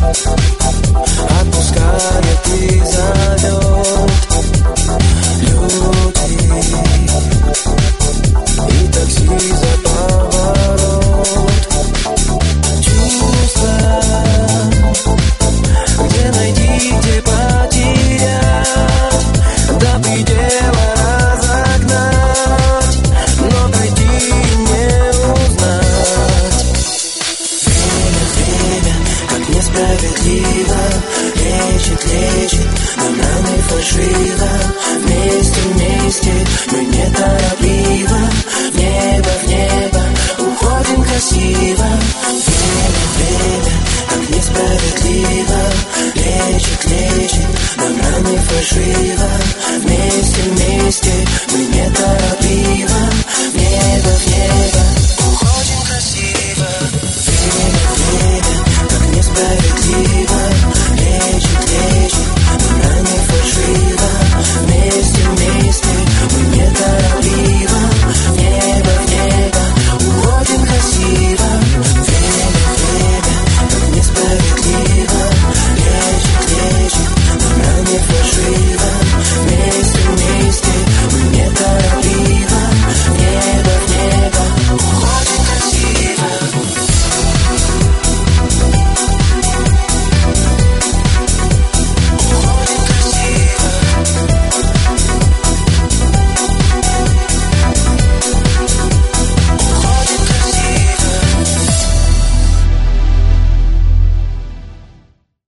отпускает и зовет люди, и такси за поворот. Чувства, где найти, где потерять, до предела разогнать, но пройти не узнать. Время, как несправедливо, лечит нам раны фальшиво. Вместе, мы неторопливо, в небо, уходим красиво. Время, как несправедливо, лечит нам раны фальшиво. Вместе, мы неторопливо, в небо,